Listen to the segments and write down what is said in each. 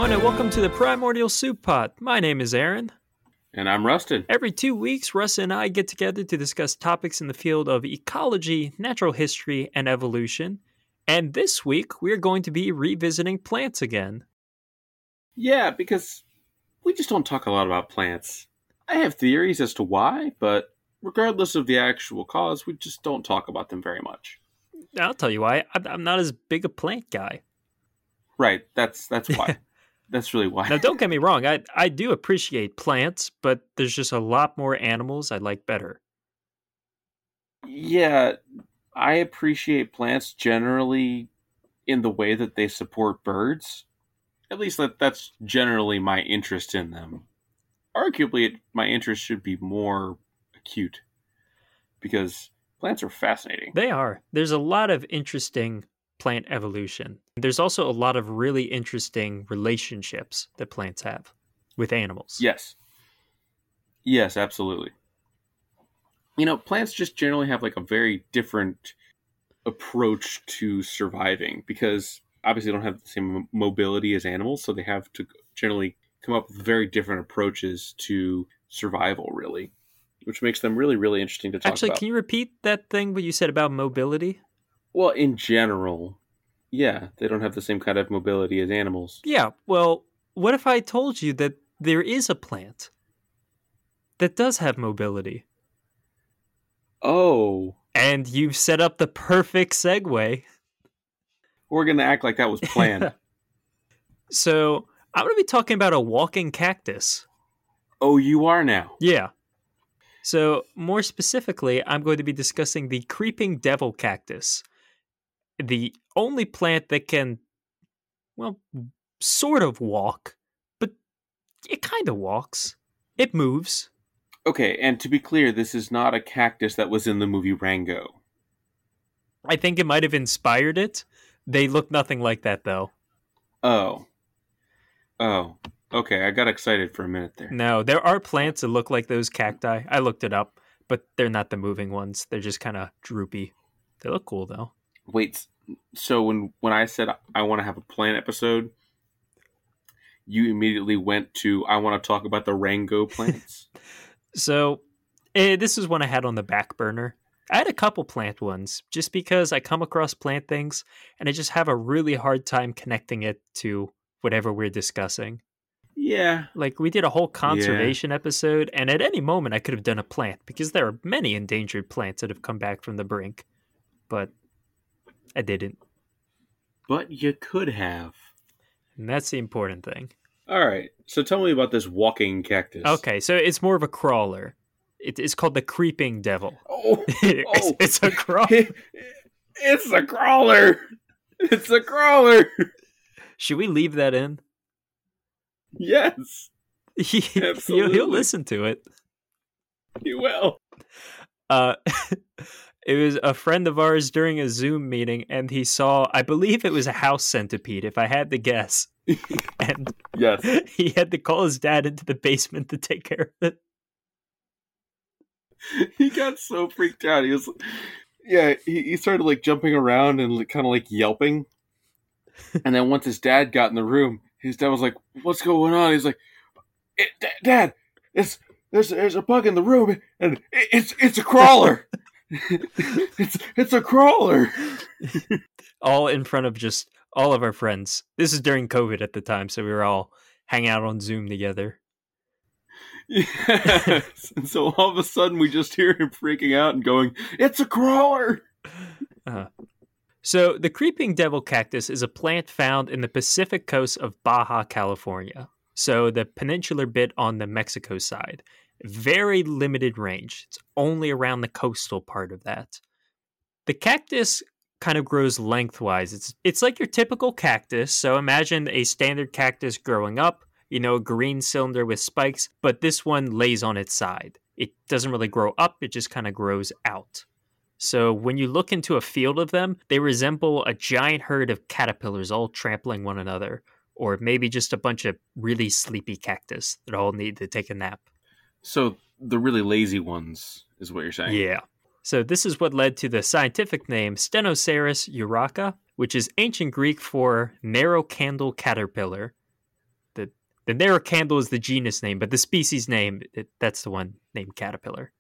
everyone, and welcome to the Primordial Soup Pot. My name is Aaron. And I'm Rustin. Every 2 weeks, Russ and I get together to discuss topics in the field of ecology, natural history, and evolution. And this week, we're going to be revisiting plants again. Yeah, because we just don't talk a lot about plants. I have theories as to why, but regardless of the actual cause, we just don't talk about them very much. I'll tell you why. I'm not as big a plant guy. Right, that's why. That's really why. Now, don't get me wrong. I do appreciate plants, but there's just a lot more animals I like better. Yeah, I appreciate plants generally in the way that they support birds. At least that's generally my interest in them. Arguably, my interest should be more acute, because plants are fascinating. They are. There's a lot of interesting plant evolution. There's also a lot of really interesting relationships that plants have with animals. Yes. Yes, absolutely. You know, plants just generally have like a very different approach to surviving because obviously they don't have the same mobility as animals, so they have to generally come up with very different approaches to survival, really, which makes them really, really interesting to talk about. Actually, can you repeat that thing what you said about mobility? Well, in general, yeah, they don't have the same kind of mobility as animals. Yeah, well, what if I told you that there is a plant that does have mobility? Oh. And you've set up the perfect segue. We're going to act like that was planned. So, I'm going to be talking about a walking cactus. Oh, you are now? Yeah. So, more specifically, I'm going to be discussing the creeping devil cactus. The only plant that can, well, sort of walk, but it kind of walks. It moves. Okay, and to be clear, this is not a cactus that was in the movie Rango. I think it might have inspired it. They look nothing like that, though. Oh. Okay, I got excited for a minute there. No, there are plants that look like those cacti. I looked it up, but they're not the moving ones. They're just kind of droopy. They look cool, though. Wait, so when I said I want to have a plant episode, you immediately went to, I want to talk about the Rango plants? So, this is one I had on the back burner. I had a couple plant ones, just because I come across plant things, and I just have a really hard time connecting it to whatever we're discussing. Yeah. Like, we did a whole conservation episode, and at any moment I could have done a plant, because there are many endangered plants that have come back from the brink. But I didn't. But you could have. And that's the important thing. All right, so tell me about this walking cactus. Okay, so it's more of a crawler. It's called the creeping devil. Oh, it's a crawler. It's a crawler. It's a crawler. Should we leave that in? Yes. Absolutely. He'll listen to it. He will. It was a friend of ours during a Zoom meeting, and he saw, I believe it was a house centipede, if I had to guess. And yes, he had to call his dad into the basement to take care of it. He got so freaked out. He was, he started like jumping around and kind of like yelping. And then once his dad got in the room, his dad was like, "What's going on?" He's like, "Dad, there's a bug in the room, and it's a crawler." it's a crawler. All in front of just all of our friends. This is during COVID at the time, so we were all hanging out on Zoom together. Yes. And so all of a sudden we just hear him freaking out and going, "It's a crawler!" So the creeping devil cactus is a plant found in the Pacific coast of Baja, California. So the peninsular bit on the Mexico side. Very limited range. It's only around the coastal part of that. The cactus kind of grows lengthwise. It's like your typical cactus. So imagine a standard cactus growing up, a green cylinder with spikes, but this one lays on its side. It doesn't really grow up, it just kind of grows out. So when you look into a field of them, they resemble a giant herd of caterpillars all trampling one another, or maybe just a bunch of really sleepy cactus that all need to take a nap. So the really lazy ones is what you're saying? Yeah. So this is what led to the scientific name Stenoceras urraca, which is ancient Greek for narrow candle caterpillar. The Nerocandle is the genus name, but the species name, that's the one named caterpillar.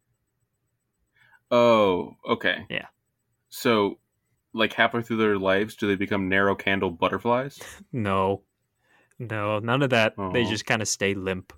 Oh, okay. Yeah. So, like halfway through their lives, do they become narrow candle butterflies? No, none of that. They Oh, just kind of stay limp.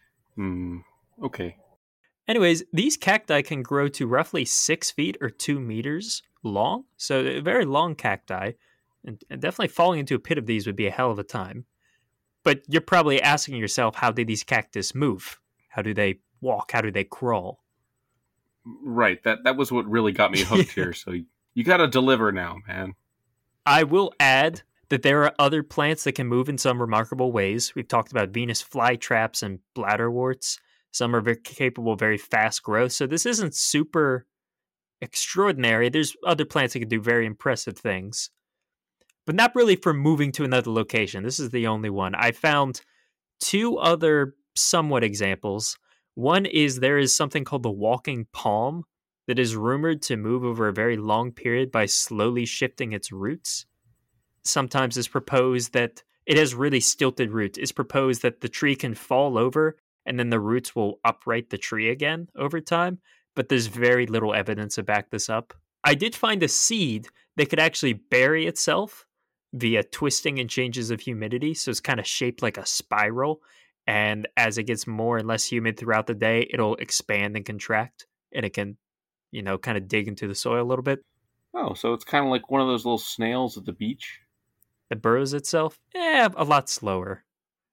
okay. Anyways, these cacti can grow to roughly 6 feet or 2 meters long. So they're very long cacti. And definitely falling into a pit of these would be a hell of a time. But you're probably asking yourself, how do these cactus move? How do they walk? How do they crawl? Right. That was what really got me hooked here. So you got to deliver now, man. I will add that there are other plants that can move in some remarkable ways. We've talked about Venus flytraps and bladderworts. Some are very capable of very fast growth. So this isn't super extraordinary. There's other plants that can do very impressive things, but not really for moving to another location. This is the only one. I found two other somewhat examples. One is there is something called the walking palm that is rumored to move over a very long period by slowly shifting its roots. Sometimes it's proposed that it has really stilted roots. It's proposed that the tree can fall over and then the roots will upright the tree again over time, but there's very little evidence to back this up. I did find a seed that could actually bury itself via twisting and changes of humidity, so it's kind of shaped like a spiral, and as it gets more and less humid throughout the day, it'll expand and contract, and it can, kind of dig into the soil a little bit. Oh, so it's kind of like one of those little snails at the beach. It burrows itself? A lot slower.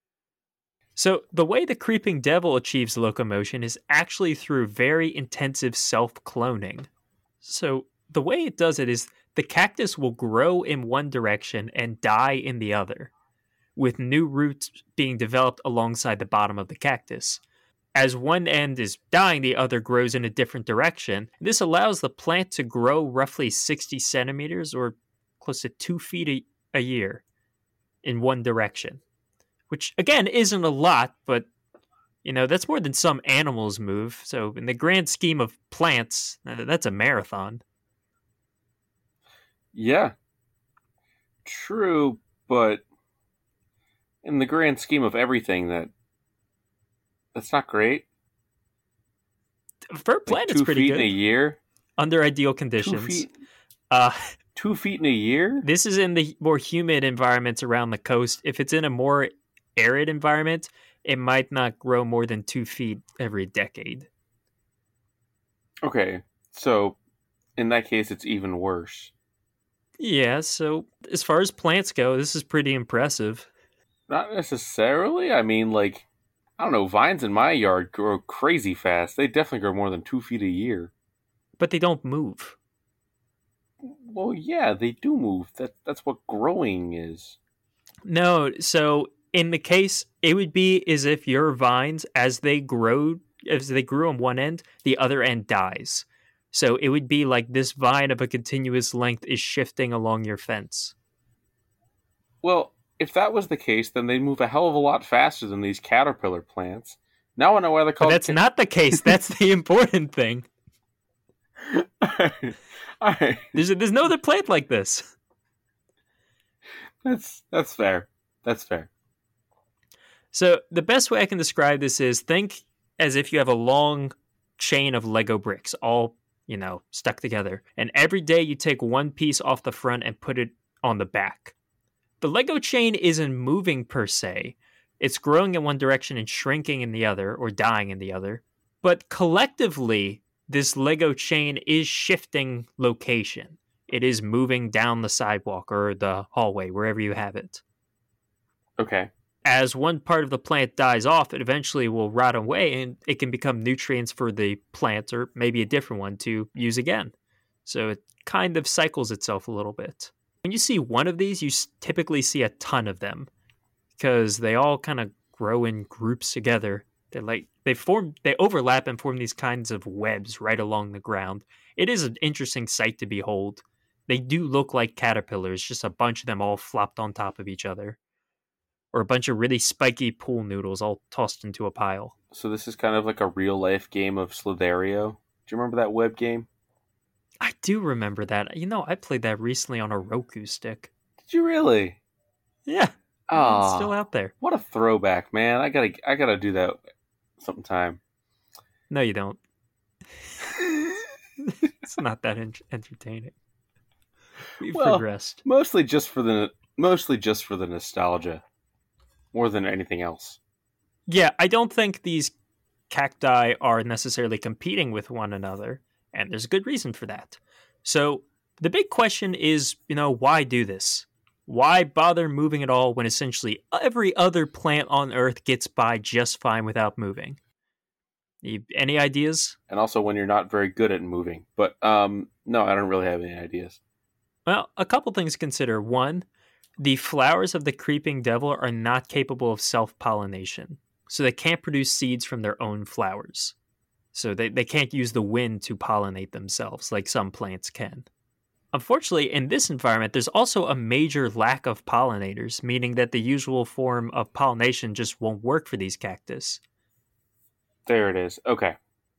So, the way the creeping devil achieves locomotion is actually through very intensive self cloning. So, the way it does it is the cactus will grow in one direction and die in the other, with new roots being developed alongside the bottom of the cactus. As one end is dying, the other grows in a different direction. This allows the plant to grow roughly 60 centimeters or close to 2 feet a year in one direction, which again isn't a lot, but that's more than some animals move. So in the grand scheme of plants, that's a marathon. Yeah, true, but in the grand scheme of everything, that's not great. For a plant, Like it's 2 pretty feet good in a year. under ideal 2 conditions. feet. Uh, 2 feet in a year. this is in the more humid environments around the coast. If it's in a more arid environment, it might not grow more than 2 feet every decade. Okay, so in that case, it's even worse. Yeah, so as far as plants go, this is pretty impressive. Not necessarily. I mean, like, I don't know. Vines in my yard grow crazy fast. They definitely grow more than 2 feet a year. But they don't move. Well, yeah, they do move. That's what growing is. No, so in the case, it would be as if your vines, as they grew on one end, the other end dies. So it would be like this vine of a continuous length is shifting along your fence. Well, if that was the case, then they'd move a hell of a lot faster than these caterpillar plants. Now I know why they're But called. that's not the case. That's the important thing. Alright. There's no other plant like this. That's fair. That's fair. So the best way I can describe this is think as if you have a long chain of Lego bricks, all, stuck together. And every day you take one piece off the front and put it on the back. The Lego chain isn't moving per se. It's growing in one direction and shrinking in the other, or dying in the other. But collectively, this Lego chain is shifting location. It is moving down the sidewalk or the hallway, wherever you have it. Okay. As one part of the plant dies off, it eventually will rot away and it can become nutrients for the plant or maybe a different one to use again. So it kind of cycles itself a little bit. When you see one of these, you typically see a ton of them because they all kind of grow in groups together. They overlap and form these kinds of webs right along the ground. It is an interesting sight to behold. They do look like caterpillars, just a bunch of them all flopped on top of each other. Or a bunch of really spiky pool noodles all tossed into a pile. So this is kind of like a real life game of Slither.io. Do you remember that web game? I do remember that. I played that recently on a Roku stick. Did you really? Yeah. It's still Ah, out there. what a throwback, man! I gotta do that sometime. No, you don't. It's not that entertaining. We've Well, progressed. mostly just for the nostalgia, more than anything else. Yeah, I don't think these cacti are necessarily competing with one another, and there's a good reason for that. So the big question is, why do this? Why bother moving at all when essentially every other plant on Earth gets by just fine without moving? Any ideas? And also when you're not very good at moving. But no, I don't really have any ideas. Well, a couple things to consider. One, the flowers of the creeping devil are not capable of self pollination, so they can't produce seeds from their own flowers. So they can't use the wind to pollinate themselves like some plants can. Unfortunately, in this environment, there's also a major lack of pollinators, meaning that the usual form of pollination just won't work for these cactus. There it is. Okay.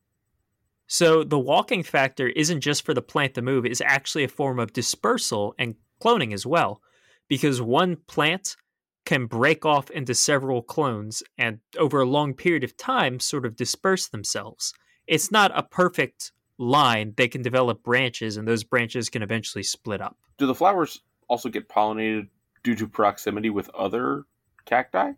So the walking factor isn't just for the plant to move, it's actually a form of dispersal and cloning as well, because one plant can break off into several clones and over a long period of time sort of disperse themselves. It's not a perfect line. They can develop branches, and those branches can eventually split up. Do the flowers also get pollinated due to proximity with other cacti?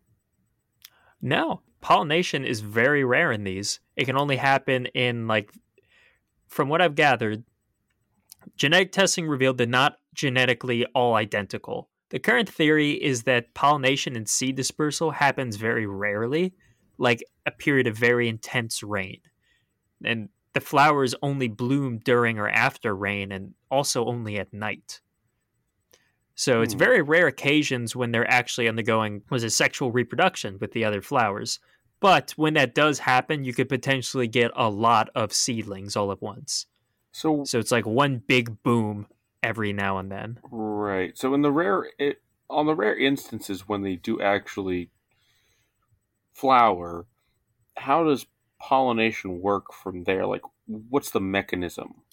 No, pollination is very rare in these. It can only happen in, like, from what I've gathered, genetic testing revealed they're not genetically all identical. The current theory is that pollination and seed dispersal happens very rarely, like a period of very intense rain. And the flowers only bloom during or after rain and also only at night. So it's Hmm. very rare occasions when they're actually undergoing sexual reproduction with the other flowers. But when that does happen, you could potentially get a lot of seedlings all at once. So So it's like one big boom every now and then. right. So on the rare instances when they do actually flower, how does pollination work from there? Like, what's the mechanism?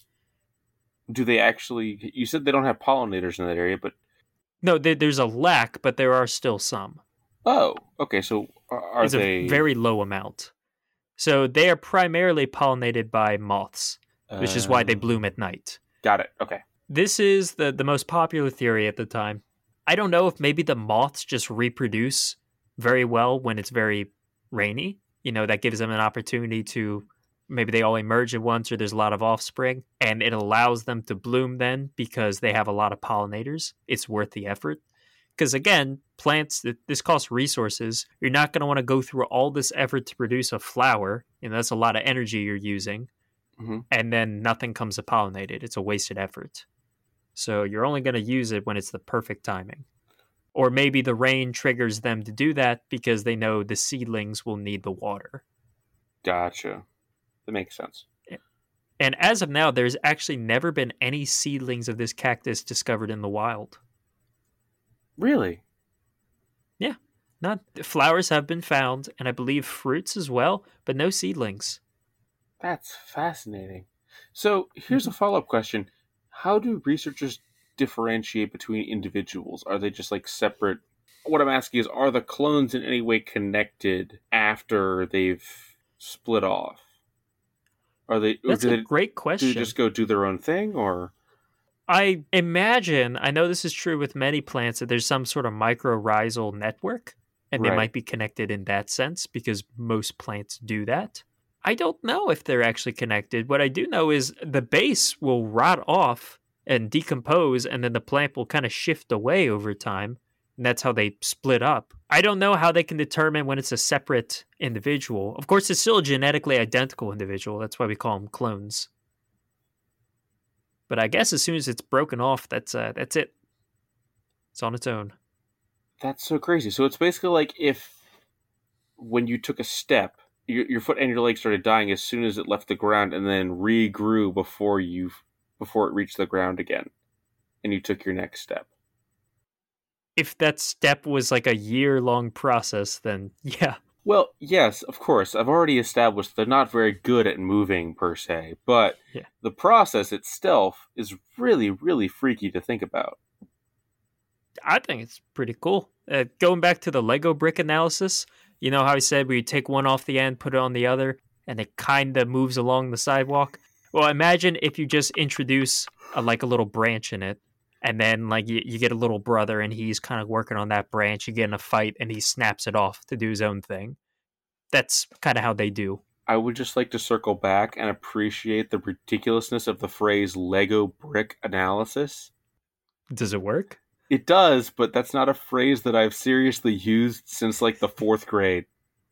Do they actually? You said they don't have pollinators in that area, but No, there's a lack, but there are still some. oh, okay. So are It's a they? very low amount. So they are primarily pollinated by moths, which is why they bloom at night. Got it. Okay. This is the most popular theory at the time. I don't know if maybe the moths just reproduce very well when it's very rainy. That gives them an opportunity to maybe they all emerge at once or there's a lot of offspring and it allows them to bloom then because they have a lot of pollinators. It's worth the effort. Because again, plants, this costs resources. You're not going to want to go through all this effort to produce a flower. That's a lot of energy you're using. Mm-hmm. And then nothing comes to pollinate it. It's a wasted effort. So you're only going to use it when it's the perfect timing. Or maybe the rain triggers them to do that because they know the seedlings will need the water. Gotcha. That makes sense. And as of now, there's actually never been any seedlings of this cactus discovered in the wild. Really? Yeah. Not flowers have been found, and I believe fruits as well, but no seedlings. That's fascinating. So here's a follow up question. How do researchers differentiate between individuals? Are they just like separate? What I'm asking is, are the clones in any way connected after they've split off? Are they? Or That's a great do question. they just go do their own thing, or? I imagine, I know this is true with many plants, that there's some sort of mycorrhizal network, and they Right. might be connected in that sense because most plants do that. I don't know if they're actually connected. What I do know is the base will rot off and decompose, and then the plant will kind of shift away over time. And that's how they split up. I don't know how they can determine when it's a separate individual. Of course, it's still a genetically identical individual. That's why we call them clones. But I guess as soon as it's broken off, that's it. It's on its own. That's so crazy. So it's basically like if when you took a step, your foot and your leg started dying as soon as it left the ground, and then regrew before it reached the ground again, and you took your next step. If that step was like a year-long process, then yeah. Well, yes, of course. I've already established they're not very good at moving per se, but Yeah. the process itself is really, really freaky to think about. I think it's pretty cool. Going back to the Lego brick analysis, you know how I said we take one off the end, put it on the other, and it kind of moves along the sidewalk? Well, imagine if you just introduce like a little branch in it, and then like you get a little brother, and he's kind of working on that branch. You get in a fight, and he snaps it off to do his own thing. That's kind of how they do. I would just like to circle back and appreciate the ridiculousness of the phrase Lego brick analysis. Does it work? It does, but that's not a phrase that I've seriously used since like the 4th grade.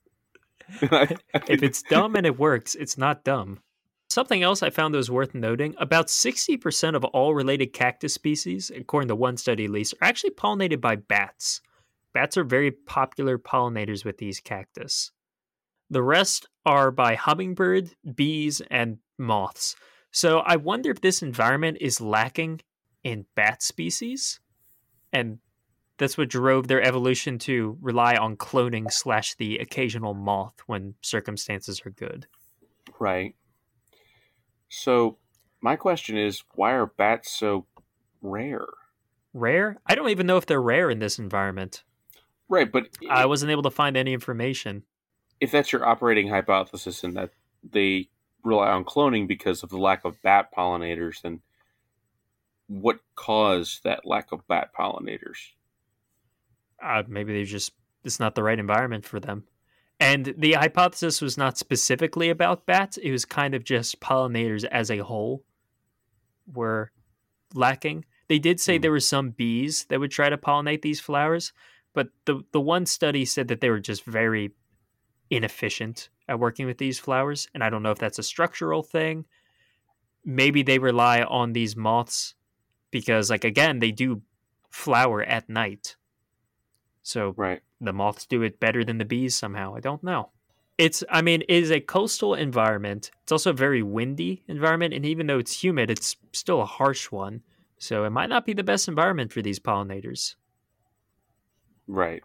If it's dumb and it works, it's not dumb. Something else I found that was worth noting, about 60% of all related cactus species, according to one study at least, are actually pollinated by bats. Bats are very popular pollinators with these cactus. The rest are by hummingbird, bees, and moths. So I wonder if this environment is lacking in bat species, and that's what drove their evolution to rely on cloning / the occasional moth when circumstances are good. Right. So my question is, why are bats so rare? Rare? I don't even know if they're rare in this environment. Right, but I wasn't able to find any information. If that's your operating hypothesis and that they rely on cloning because of the lack of bat pollinators, then what caused that lack of bat pollinators? Maybe it's not the right environment for them. And the hypothesis was not specifically about bats. It was kind of just pollinators as a whole were lacking. They did say there were some bees that would try to pollinate these flowers, but the one study said that they were just very inefficient at working with these flowers. And I don't know if that's a structural thing. Maybe they rely on these moths because, like, again, they do flower at night. So the moths do it better than the bees somehow. I don't know. It is a coastal environment. It's also a very windy environment. And even though it's humid, it's still a harsh one. So it might not be the best environment for these pollinators. Right.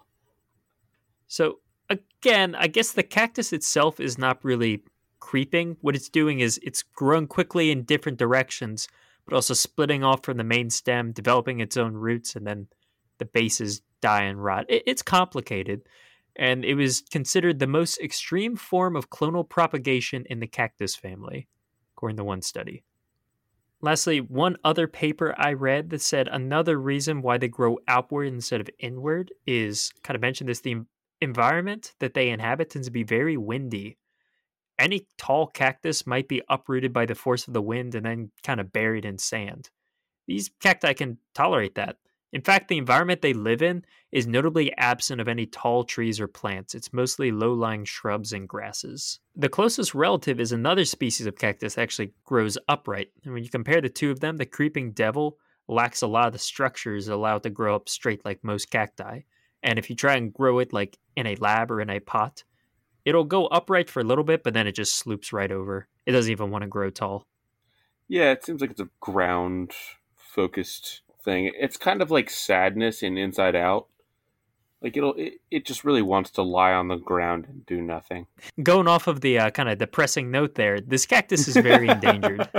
So again, I guess the cactus itself is not really creeping. What it's doing is it's growing quickly in different directions, but also splitting off from the main stem, developing its own roots, and then the bases die and rot. It's complicated, and it was considered the most extreme form of clonal propagation in the cactus family, according to one study. Lastly, one other paper I read that said another reason why they grow outward instead of inward is, kind of mentioned this, the environment that they inhabit tends to be very windy. Any tall cactus might be uprooted by the force of the wind and then kind of buried in sand. These cacti can tolerate that. In fact, the environment they live in is notably absent of any tall trees or plants. It's mostly low-lying shrubs and grasses. The closest relative is another species of cactus that actually grows upright. And when you compare the two of them, the creeping devil lacks a lot of the structures that allow it to grow up straight like most cacti. And if you try and grow it like in a lab or in a pot, it'll go upright for a little bit, but then it just sloops right over. It doesn't even want to grow tall. Yeah, it seems like it's a ground-focused thing. It's kind of like Sadness in Inside Out. Like it just really wants to lie on the ground and do nothing. Going off of the kind of depressing note there, this cactus is very endangered.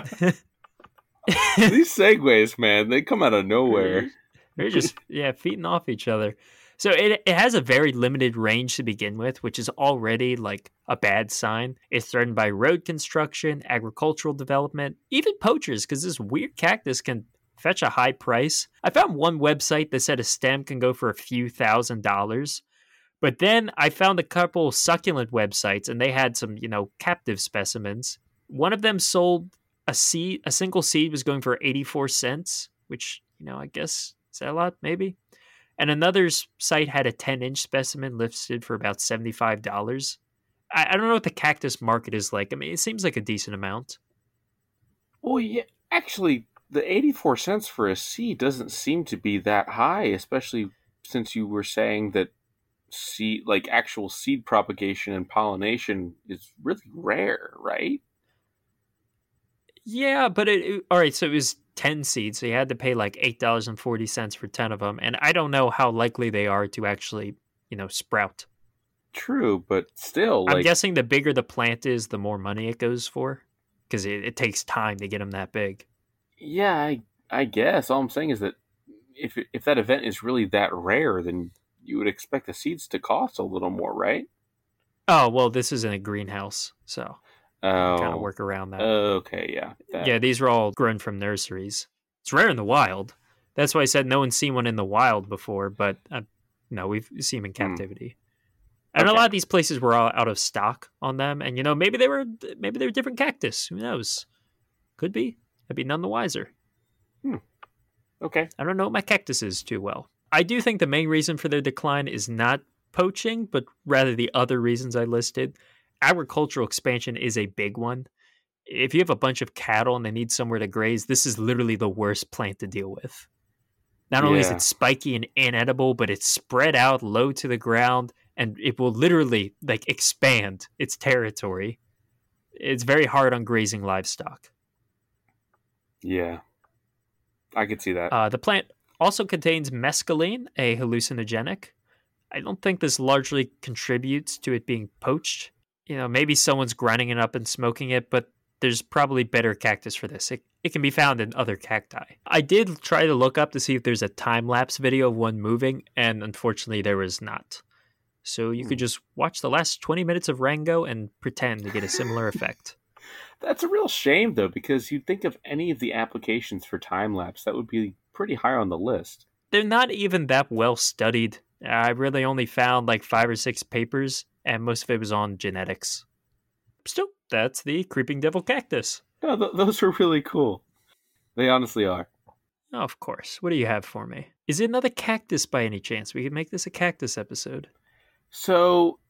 These segues, man, they come out of nowhere. They're just feeding off each other. So it has a very limited range to begin with, which is already like a bad sign. It's threatened by road construction, agricultural development, even poachers, because this weird cactus can fetch a high price. I found one website that said a stem can go for a few $1,000s. But then I found a couple succulent websites and they had some, captive specimens. One of them sold a seed, a single seed was going for 84 cents, which, I guess is that a lot? Maybe. And another site had a 10-inch specimen listed for about $75. I don't know what the cactus market is like. I mean, it seems like a decent amount. Well, yeah, actually, the 84 cents for a seed doesn't seem to be that high, especially since you were saying that actual seed propagation and pollination is really rare, right? Yeah, but all right, so it was 10 seeds, so you had to pay like $8.40 for 10 of them, and I don't know how likely they are to actually, sprout. True, but still, I'm guessing the bigger the plant is, the more money it goes for, because it takes time to get them that big. Yeah, I guess. All I'm saying is that if that event is really that rare, then you would expect the seeds to cost a little more, right? Oh, well, this is in a greenhouse, so you can kind of Oh, work around that. okay, yeah. Yeah, these are all grown from nurseries. It's rare in the wild. That's why I said no one's seen one in the wild before, but no, we've seen them in Hmm, captivity. And a okay. lot of these places were all out of stock on them, and maybe they were different cactus. Who knows? Could be. I'd be none the wiser. Hmm, okay. I don't know my cactuses too well. I do think the main reason for their decline is not poaching, but rather the other reasons I listed. Agricultural expansion is a big one. If you have a bunch of cattle and they need somewhere to graze, this is literally the worst plant to deal with. Not only is it Yeah. spiky and inedible, but it's spread out low to the ground and it will literally expand its territory. It's very hard on grazing livestock. Yeah. I could see that. The plant also contains mescaline, a hallucinogenic. I don't think this largely contributes to it being poached. Maybe someone's grinding it up and smoking it, but there's probably better cactus for this. It can be found in other cacti. I did try to look up to see if there's a time-lapse video of one moving, and unfortunately there was not. So you could just watch the last 20 minutes of Rango and pretend to get a similar effect. That's a real shame, though, because you'd think of any of the applications for time lapse that would be pretty high on the list. They're not even that well studied. I really only found like 5 or 6 papers, and most of it was on genetics. Still, that's the creeping devil cactus. No, those are really cool. They honestly are. Oh, of course. What do you have for me? Is it another cactus by any chance? We could make this a cactus episode. So,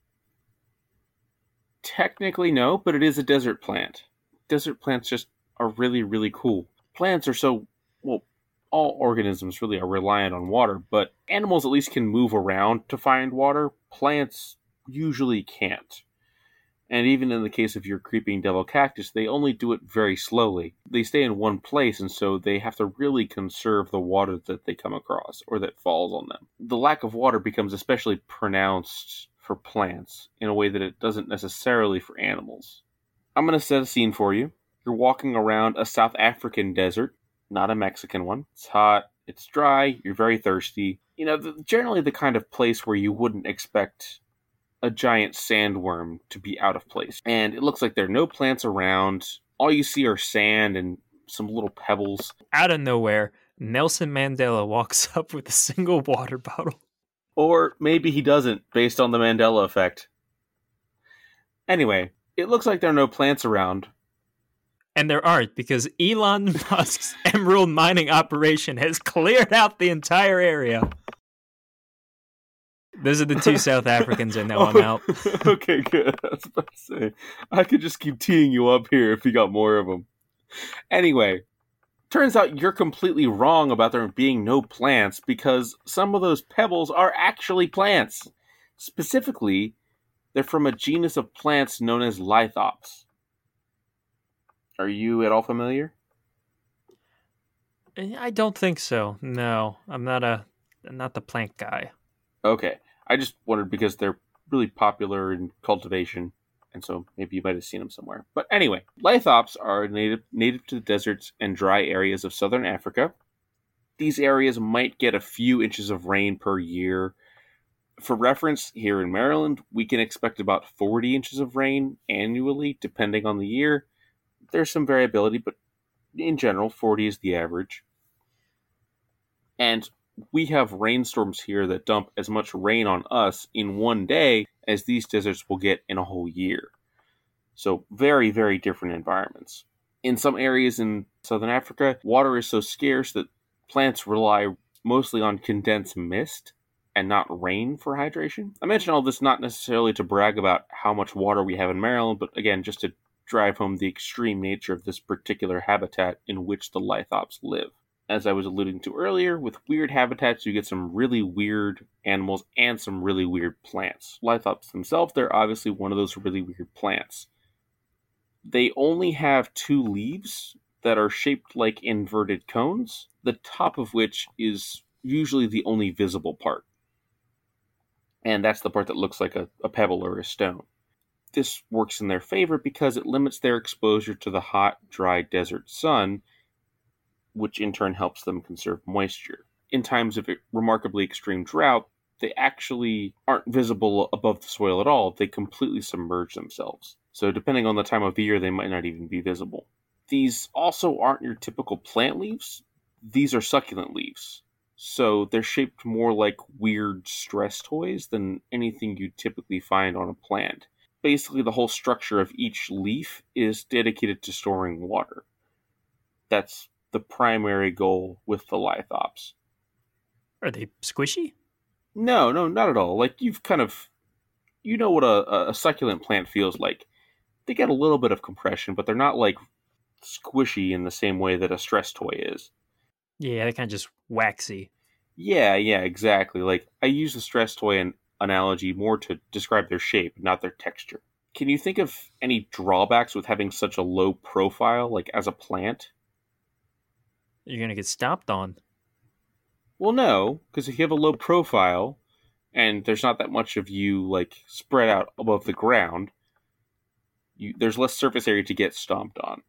technically, no, but it is a desert plant. Desert plants just are really, really cool. Plants are so, well, all organisms really are reliant on water, but animals at least can move around to find water. Plants usually can't. And even in the case of your creeping devil cactus, they only do it very slowly. They stay in one place, and so they have to really conserve the water that they come across or that falls on them. The lack of water becomes especially pronounced for plants in a way that it doesn't necessarily for animals. I'm going to set a scene for you. You're walking around a South African desert, not a Mexican one. It's hot, it's dry, you're very thirsty. Generally the kind of place where you wouldn't expect a giant sandworm to be out of place. And it looks like there are no plants around. All you see are sand and some little pebbles. Out of nowhere, Nelson Mandela walks up with a single water bottle. Or maybe he doesn't, based on the Mandela effect. Anyway, it looks like there are no plants around. And there aren't, because Elon Musk's emerald mining operation has cleared out the entire area. Those are the 2 South Africans I know. I'm out. Okay, good. I was about to say, I could just keep teeing you up here if you got more of them. Anyway, turns out you're completely wrong about there being no plants because some of those pebbles are actually plants. Specifically, they're from a genus of plants known as lithops. Are you at all familiar? I don't think so. No, I'm not the plant guy. Okay. I just wondered because they're really popular in cultivation, and so maybe you might have seen them somewhere. But anyway, lithops are native to the deserts and dry areas of southern Africa. These areas might get a few inches of rain per year. For reference, here in Maryland, we can expect about 40 inches of rain annually, depending on the year. There's some variability, but in general, 40 is the average. And we have rainstorms here that dump as much rain on us in one day as these deserts will get in a whole year. So very, very different environments. In some areas in southern Africa, water is so scarce that plants rely mostly on condensed mist and not rain for hydration. I mention all this not necessarily to brag about how much water we have in Maryland, but again, just to drive home the extreme nature of this particular habitat in which the lithops live. As I was alluding to earlier, with weird habitats, you get some really weird animals and some really weird plants. Lithops themselves, they're obviously one of those really weird plants. They only have 2 leaves that are shaped like inverted cones, the top of which is usually the only visible part. And that's the part that looks like a pebble or a stone. This works in their favor because it limits their exposure to the hot, dry desert sun, which in turn helps them conserve moisture. In times of remarkably extreme drought, they actually aren't visible above the soil at all. They completely submerge themselves. So depending on the time of year, they might not even be visible. These also aren't your typical plant leaves. These are succulent leaves. So they're shaped more like weird stress toys than anything you typically find on a plant. Basically, the whole structure of each leaf is dedicated to storing water. That's the primary goal with the lithops. Are they squishy? No, not at all. Like, you know what a succulent plant feels like. They get a little bit of compression, but they're not like squishy in the same way that a stress toy is. Yeah, they're kind of just waxy. Yeah, exactly. Like, I use the stress toy analogy more to describe their shape, not their texture. Can you think of any drawbacks with having such a low profile, like as a plant? You're going to get stomped on. Well, no, because if you have a low profile and there's not that much of you like spread out above the ground, there's less surface area to get stomped on.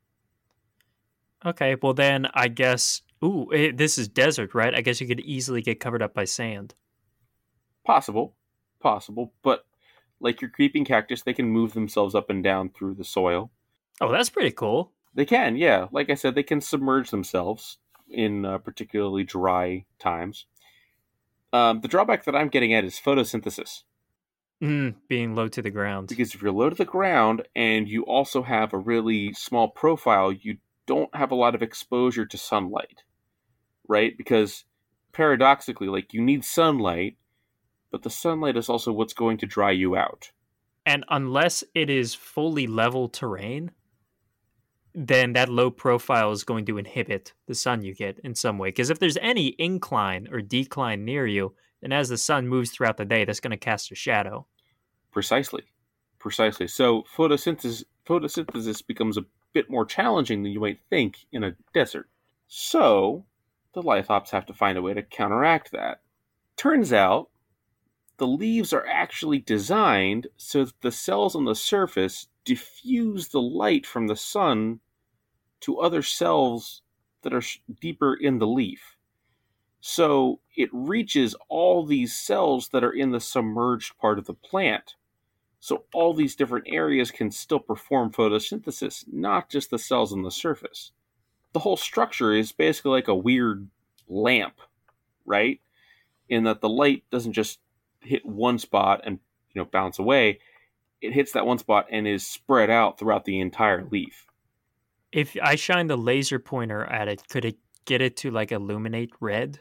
Okay, well then I guess... Ooh, this is desert, right? I guess you could easily get covered up by sand. Possible, but like your creeping cactus, they can move themselves up and down through the soil. Oh, that's pretty cool. They can, yeah. Like I said, they can submerge themselves in particularly dry times. The drawback that I'm getting at is photosynthesis. Being low to the ground. Because if you're low to the ground and you also have a really small profile, you don't have a lot of exposure to sunlight, right? Because paradoxically, like, you need sunlight, but the sunlight is also what's going to dry you out. And unless it is fully level terrain, then that low profile is going to inhibit the sun you get in some way. Because if there's any incline or decline near you, then as the sun moves throughout the day, that's going to cast a shadow. Precisely. So photosynthesis becomes a bit more challenging than you might think in a desert. So the lithops have to find a way to counteract that. Turns out the leaves are actually designed so that the cells on the surface diffuse the light from the sun to other cells that are deeper in the leaf. So it reaches all these cells that are in the submerged part of the plant. So all these different areas can still perform photosynthesis, not just the cells on the surface. The whole structure is basically like a weird lamp, right? In that the light doesn't just hit one spot and bounce away. It hits that one spot and is spread out throughout the entire leaf. If I shine the laser pointer at it, could it get it to like illuminate red?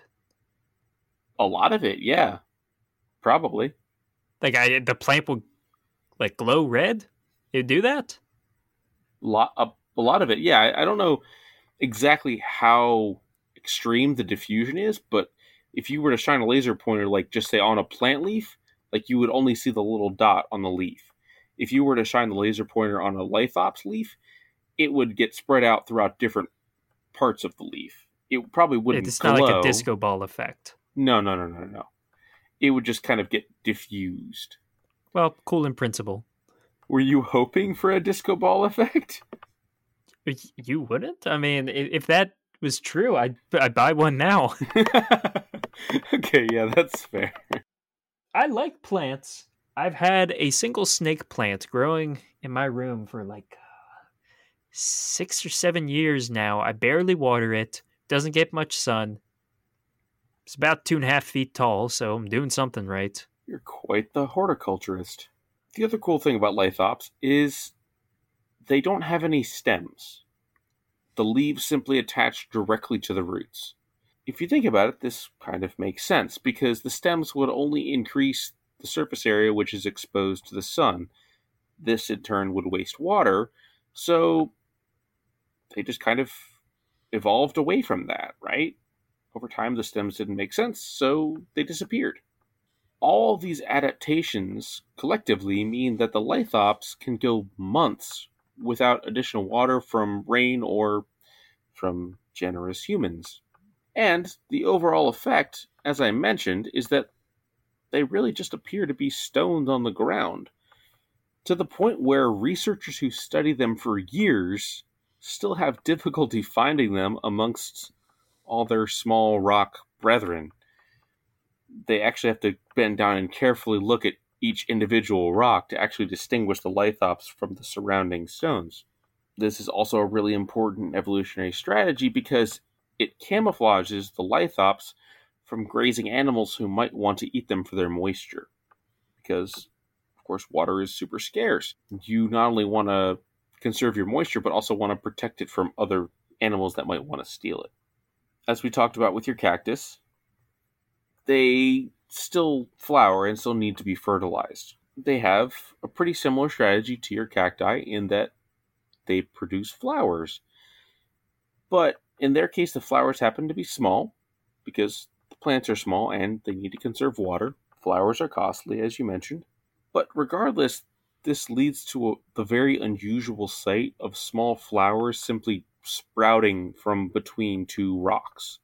A lot of it, yeah. Probably. Like the plant will like glow red? It do that? A lot of it, yeah. I don't know exactly how extreme the diffusion is, but if you were to shine a laser pointer, like just say on a plant leaf, like you would only see the little dot on the leaf. If you were to shine the laser pointer on a lithops leaf, it would get spread out throughout different parts of the leaf. It probably wouldn't It's glow. not like a disco ball effect. No. It would just kind of get diffused. Well, cool in principle. Were you hoping for a disco ball effect? You wouldn't? I mean, if that was true, I'd buy one now. Okay, yeah, that's fair. I like plants. I've had a single snake plant growing in my room for like 6 or 7 years now. I barely water it. Doesn't get much sun. It's about 2.5 feet tall, so I'm doing something right. You're quite the horticulturist. The other cool thing about lithops is they don't have any stems. The leaves simply attach directly to the roots. If you think about it, this kind of makes sense, because the stems would only increase the surface area which is exposed to the sun. This, in turn, would waste water, so they just kind of evolved away from that, right? Over time, the stems didn't make sense, so they disappeared. All these adaptations collectively mean that the lithops can go months without additional water from rain or from generous humans. And the overall effect, as I mentioned, is that they really just appear to be stoned on the ground, to the point where researchers who study them for years still have difficulty finding them amongst all their small rock brethren. they actually have to bend down and carefully look at each individual rock to actually distinguish the lithops from the surrounding stones. This is also a really important evolutionary strategy because it camouflages the lithops from grazing animals who might want to eat them for their moisture. Because, of course, water is super scarce. You not only want to conserve your moisture, but also want to protect it from other animals that might want to steal it. As we talked about with your cactus, they still flower and still need to be fertilized. They have a pretty similar strategy to your cacti in that they produce flowers. But in their case, the flowers happen to be small because the plants are small and they need to conserve water. Flowers are costly, as you mentioned. But regardless, this leads to the very unusual sight of small flowers simply sprouting from between two rocks.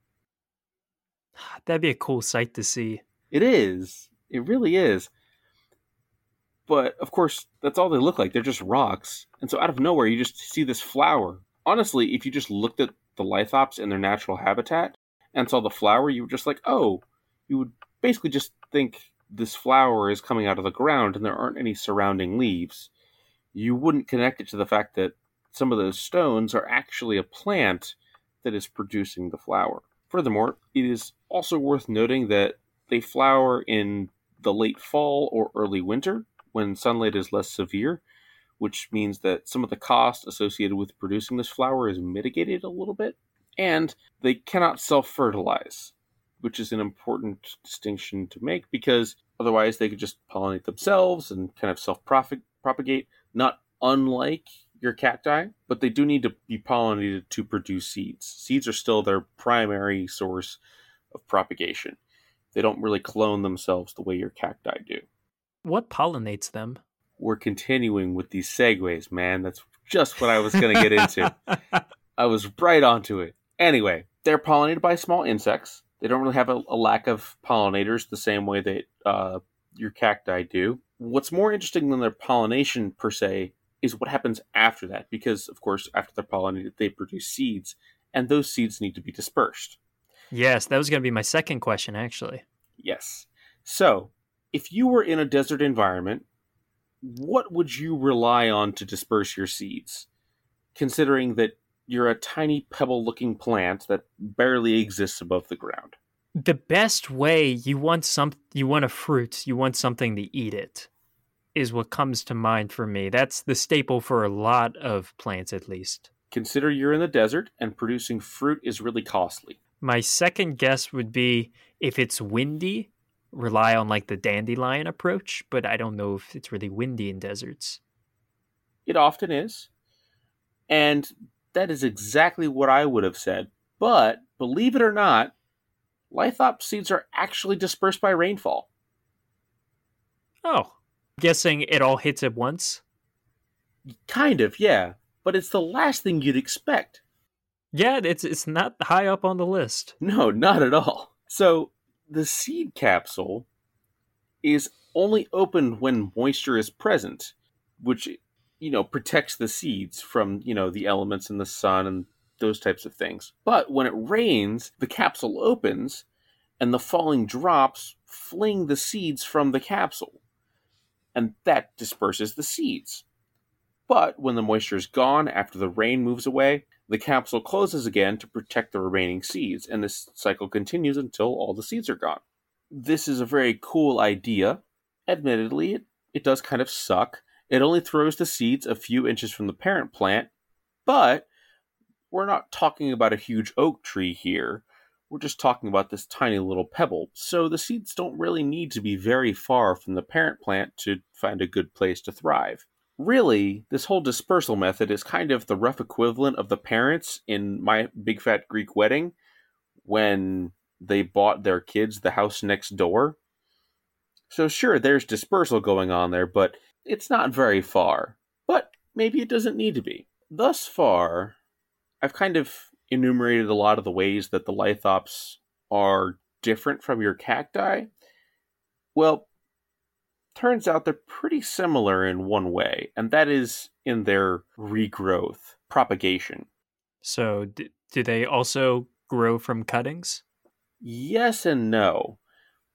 That'd be a cool sight to see. It is. It really is. But, of course, that's all they look like. They're just rocks. And so out of nowhere, you just see this flower. Honestly, if you just looked at the lithops in their natural habitat and saw the flower, you were just like, oh, you would basically just think this flower is coming out of the ground and there aren't any surrounding leaves. You wouldn't connect it to the fact that some of those stones are actually a plant that is producing the flower. Furthermore, it is also worth noting that they flower in the late fall or early winter when sunlight is less severe, which means that some of the cost associated with producing this flower is mitigated a little bit. And they cannot self-fertilize, which is an important distinction to make because otherwise they could just pollinate themselves and kind of self-propagate, not unlike your cacti, but they do need to be pollinated to produce seeds. Seeds are still their primary source of propagation. They don't really clone themselves the way your cacti do. What pollinates them? We're continuing with these segues, man. That's just what I was going to get into. I was right onto it. Anyway, they're pollinated by small insects. They don't really have a lack of pollinators the same way that your cacti do. What's more interesting than their pollination per se is what happens after that, because, of course, after they're pollinated, they produce seeds, and those seeds need to be dispersed. Yes, that was going to be my second question, actually. Yes. So, if you were in a desert environment, what would you rely on to disperse your seeds? Considering that you're a tiny pebble-looking plant that barely exists above the ground. The best way you want a fruit, you want something to eat it, is what comes to mind for me. That's the staple for a lot of plants, at least. Consider you're in the desert and producing fruit is really costly. My second guess would be if it's windy, rely on like the dandelion approach, but I don't know if it's really windy in deserts. It often is. And that is exactly what I would have said. But, believe it or not, lithop seeds are actually dispersed by rainfall. Oh, guessing it all hits at once? Kind of, yeah. But it's the last thing you'd expect. Yeah, it's not high up on the list. No, not at all. So, the seed capsule is only opened when moisture is present, which, protects the seeds from, the elements in the sun and those types of things. But when it rains, the capsule opens and the falling drops fling the seeds from the capsule. And that disperses the seeds. But when the moisture is gone after the rain moves away, the capsule closes again to protect the remaining seeds, and this cycle continues until all the seeds are gone. This is a very cool idea. Admittedly, it does kind of suck. It only throws the seeds a few inches from the parent plant, but we're not talking about a huge oak tree here. We're just talking about this tiny little pebble, so the seeds don't really need to be very far from the parent plant to find a good place to thrive. Really, this whole dispersal method is kind of the rough equivalent of the parents in My Big Fat Greek Wedding when they bought their kids the house next door. So sure, there's dispersal going on there, but it's not very far. But maybe it doesn't need to be. Thus far, I've kind of enumerated a lot of the ways that the lithops are different from your cacti. Well, turns out they're pretty similar in one way, and that is in their regrowth, propagation. So, do they also grow from cuttings? Yes and no.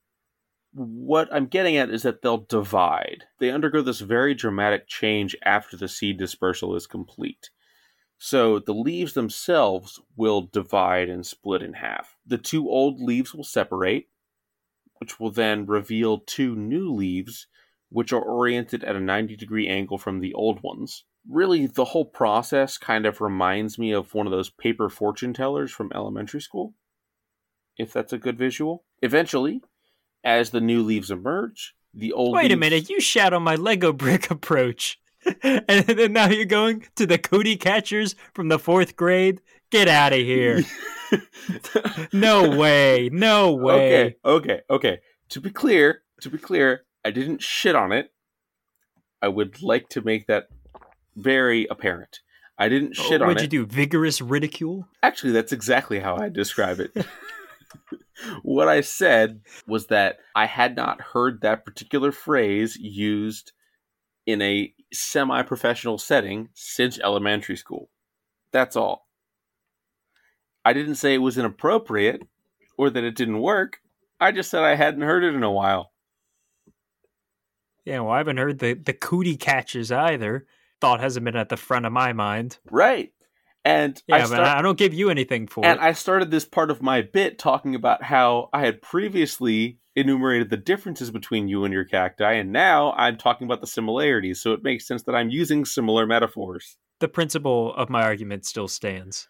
what I'm getting at is that they'll divide. They undergo this very dramatic change after the seed dispersal is complete. So the leaves themselves will divide and split in half. The two old leaves will separate, which will then reveal two new leaves, which are oriented at a 90-degree angle from the old ones. Really, the whole process kind of reminds me of one of those paper fortune tellers from elementary school, if that's a good visual. Eventually, as the new leaves emerge, the old Wait leaves... a minute, you shat on my Lego brick approach. And then now you're going to the cootie catchers from the 4th grade? Get out of here. No way. No way. Okay. To be clear, I didn't shit on it. I would like to make that very apparent. I didn't shit on it. What'd you do? Vigorous ridicule? Actually, that's exactly how I describe it. What I said was that I had not heard that particular phrase used in a semi-professional setting since elementary school. That's all. I didn't say it was inappropriate or that it didn't work. I just said I hadn't heard it in a while. Yeah, well, I haven't heard the cootie catchers either. Thought hasn't been at the front of my mind. Right. And but I don't give you anything for it. And I started this part of my bit talking about how I had previously enumerated the differences between you and your cacti, and now I'm talking about the similarities, so it makes sense that I'm using similar metaphors. The principle of my argument still stands.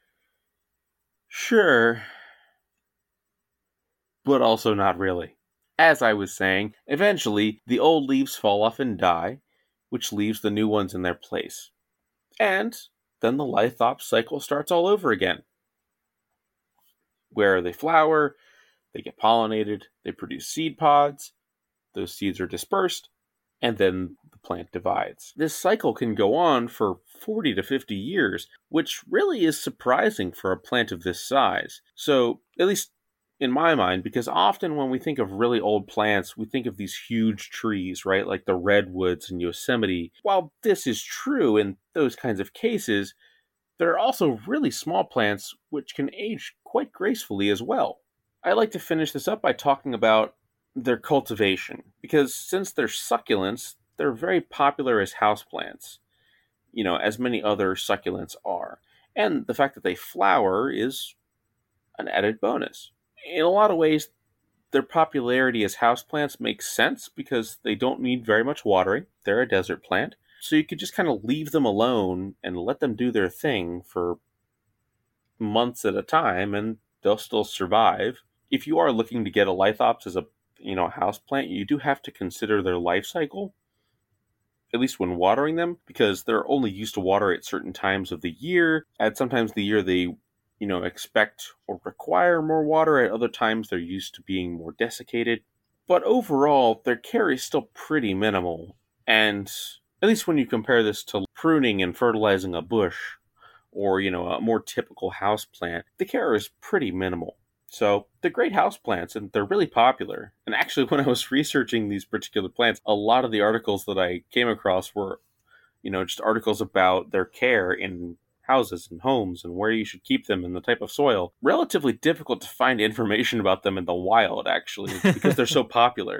Sure. But also not really. As I was saying, eventually the old leaves fall off and die, which leaves the new ones in their place. And then the Lithops cycle starts all over again, where they flower, they get pollinated, they produce seed pods, those seeds are dispersed, and then the plant divides. This cycle can go on for 40 to 50 years, which really is surprising for a plant of this size. So, at least in my mind, because often when we think of really old plants, we think of these huge trees, right? Like the redwoods in Yosemite. While this is true in those kinds of cases, there are also really small plants which can age quite gracefully as well. I like to finish this up by talking about their cultivation, because since they're succulents, they're very popular as houseplants, as many other succulents are. And the fact that they flower is an added bonus. In a lot of ways, their popularity as houseplants makes sense because they don't need very much watering. They're a desert plant. So you could just kind of leave them alone and let them do their thing for months at a time, and they'll still survive. If you are looking to get a Lithops as a houseplant, you do have to consider their life cycle, at least when watering them, because they're only used to water at certain times of the year. At sometimes the year they expect or require more water. At other times, they're used to being more desiccated. But overall, their care is still pretty minimal. And at least when you compare this to pruning and fertilizing a bush or, a more typical houseplant, the care is pretty minimal. So they're great houseplants, and they're really popular. And actually, when I was researching these particular plants, a lot of the articles that I came across were, just articles about their care in houses and homes and where you should keep them and the type of soil. Relatively difficult to find information about them in the wild, actually, because they're so popular.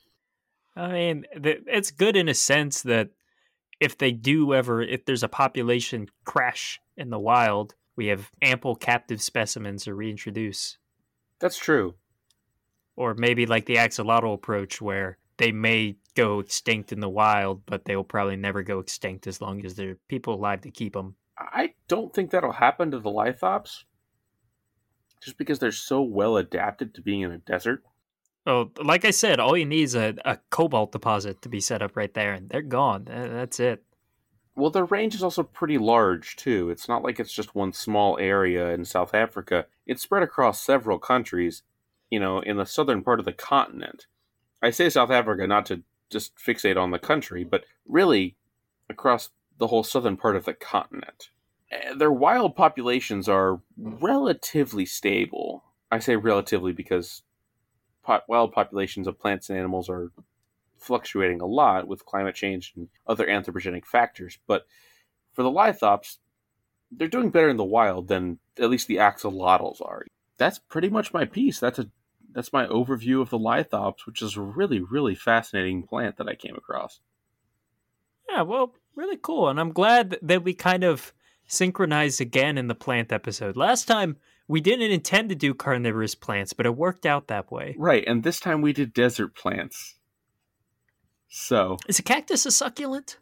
I mean, it's good in a sense that if there's a population crash in the wild, we have ample captive specimens to reintroduce. That's true. Or maybe like the axolotl approach, where they may go extinct in the wild, but they will probably never go extinct as long as there are people alive to keep them. I don't think that'll happen to the Lithops, just because they're so well adapted to being in a desert. Oh, like I said, all you need is a cobalt deposit to be set up right there, and they're gone. That's it. Well, their range is also pretty large, too. It's not like it's just one small area in South Africa. It's spread across several countries, in the southern part of the continent. I say South Africa not to just fixate on the country, but really across the whole southern part of the continent. Their wild populations are relatively stable. I say relatively because wild populations of plants and animals are fluctuating a lot with climate change and other anthropogenic factors. But for the Lithops, they're doing better in the wild than at least the axolotls are. That's pretty much my piece. That's a that's my overview of the Lithops, which is a really, really fascinating plant that I came across. Yeah, well, really cool. And I'm glad that we kind of synchronized again in the plant episode. Last time, we didn't intend to do carnivorous plants, but it worked out that way. Right, and this time we did desert plants. So... Is a cactus a succulent?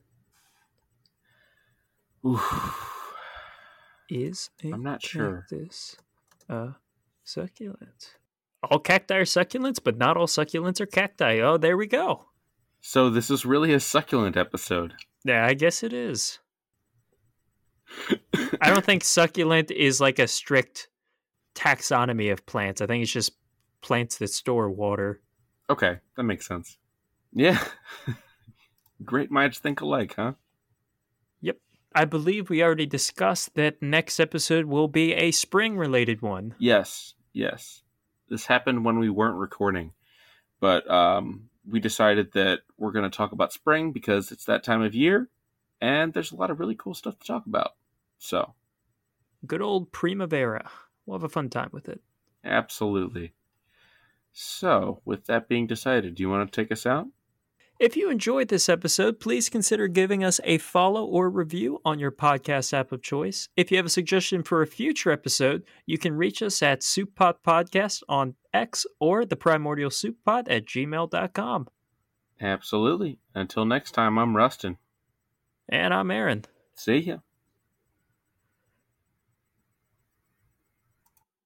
Is a I'm not sure. cactus a succulent? All cacti are succulents, but not all succulents are cacti. Oh, there we go. So this is really a succulent episode. Yeah, I guess it is. I don't think succulent is like a strict taxonomy of plants. I think it's just plants that store water. Okay, that makes sense. Yeah. Great minds think alike, huh? Yep. I believe we already discussed that next episode will be a spring-related one. Yes. This happened when we weren't recording. But we decided that we're going to talk about spring because it's that time of year, and there's a lot of really cool stuff to talk about. So, good old Primavera. We'll have a fun time with it. Absolutely. So, with that being decided, do you want to take us out? If you enjoyed this episode, please consider giving us a follow or review on your podcast app of choice. If you have a suggestion for a future episode, you can reach us at SoupPod Podcast on X or theprimordialsouppod@gmail.com. Absolutely. Until next time, I'm Rustin. And I'm Aaron. See ya.